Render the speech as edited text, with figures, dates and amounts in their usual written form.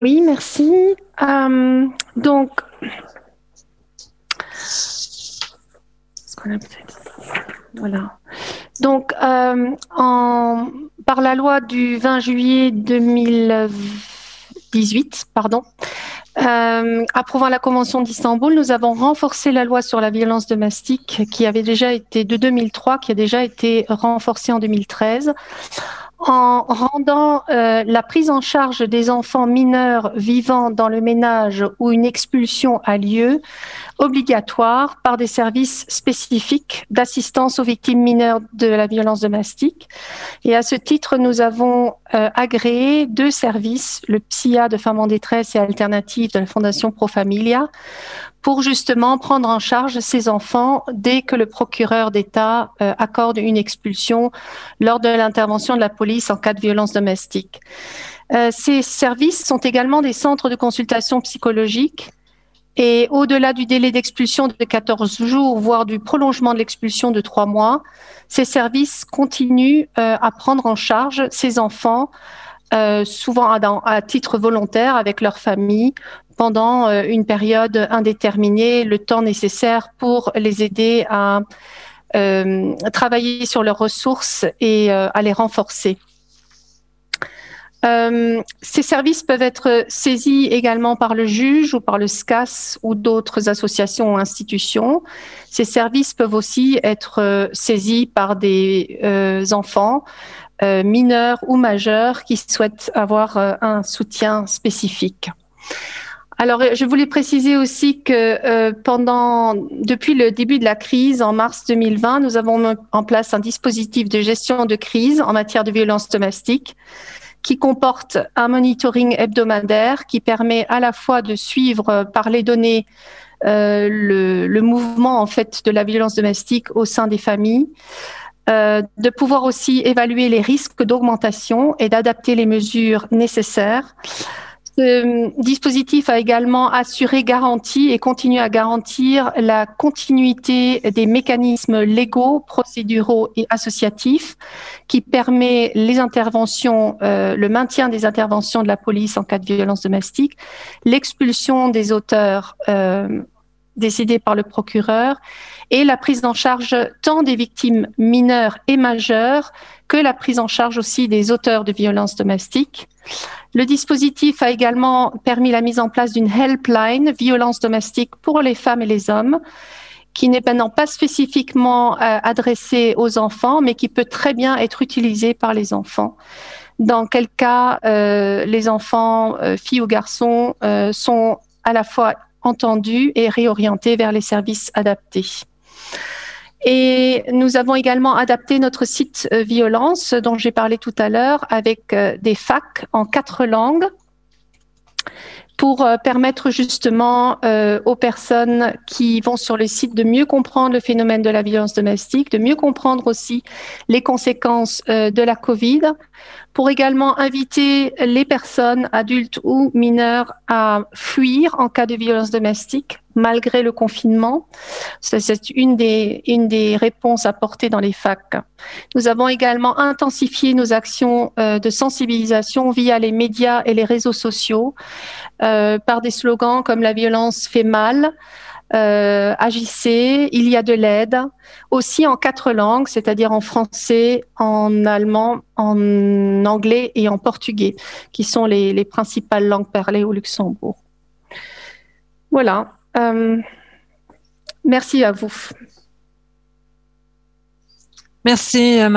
Oui, merci. Donc, voilà. Donc, par la loi du 20 juillet 2018, pardon, approuvant la Convention d'Istanbul, nous avons renforcé la loi sur la violence domestique qui avait déjà été de 2003, qui a déjà été renforcée en 2013, en rendant la prise en charge des enfants mineurs vivant dans le ménage où une expulsion a lieu obligatoire par des services spécifiques d'assistance aux victimes mineures de la violence domestique. Et à ce titre, nous avons agréé 2 services, le PSIA de Femmes en détresse et Alternatives de la Fondation Pro Familia, pour justement prendre en charge ces enfants dès que le procureur d'État accorde une expulsion lors de l'intervention de la police en cas de violence domestique. Ces services sont également des centres de consultation psychologique. Et au-delà du délai d'expulsion de 14 jours, voire du prolongement de l'expulsion de 3 mois, ces services continuent à prendre en charge ces enfants, souvent à titre volontaire avec leur famille, pendant une période indéterminée, le temps nécessaire pour les aider à travailler sur leurs ressources et à les renforcer. Ces services peuvent être saisis également par le juge ou par le SCAS ou d'autres associations ou institutions. Ces services peuvent aussi être saisis par des enfants mineurs ou majeurs qui souhaitent avoir un soutien spécifique. Alors, je voulais préciser aussi que depuis le début de la crise, en mars 2020, nous avons mis en place un dispositif de gestion de crise en matière de violence domestique qui comporte un monitoring hebdomadaire qui permet à la fois de suivre par les données le mouvement en fait de la violence domestique au sein des familles, de pouvoir aussi évaluer les risques d'augmentation et d'adapter les mesures nécessaires. Ce dispositif a également assuré, garanti et continue à garantir la continuité des mécanismes légaux, procéduraux et associatifs qui permet les interventions, le maintien des interventions de la police en cas de violence domestique, l'expulsion des auteurs décidés par le procureur et la prise en charge tant des victimes mineures et majeures que la prise en charge aussi des auteurs de violences domestiques. Le dispositif a également permis la mise en place d'une helpline violence domestique pour les femmes et les hommes qui n'est maintenant pas spécifiquement adressée aux enfants, mais qui peut très bien être utilisée par les enfants. Dans quel cas les enfants, filles ou garçons, sont à la fois entendus et réorientés vers les services adaptés. Et nous avons également adapté notre site violence dont j'ai parlé tout à l'heure avec des facs en 4 langues pour permettre justement aux personnes qui vont sur le site de mieux comprendre le phénomène de la violence domestique, de mieux comprendre aussi les conséquences de la Covid, pour également inviter les personnes, adultes ou mineurs, à fuir en cas de violence domestique, malgré le confinement. C'est une des réponses apportées dans les facs. Nous avons également intensifié nos actions de sensibilisation via les médias et les réseaux sociaux, par des slogans comme la violence fait mal, agissez, il y a de l'aide, aussi en 4 langues, c'est-à-dire en français, en allemand, en anglais et en portugais, qui sont les principales langues parlées au Luxembourg. Voilà. Merci à vous. Merci,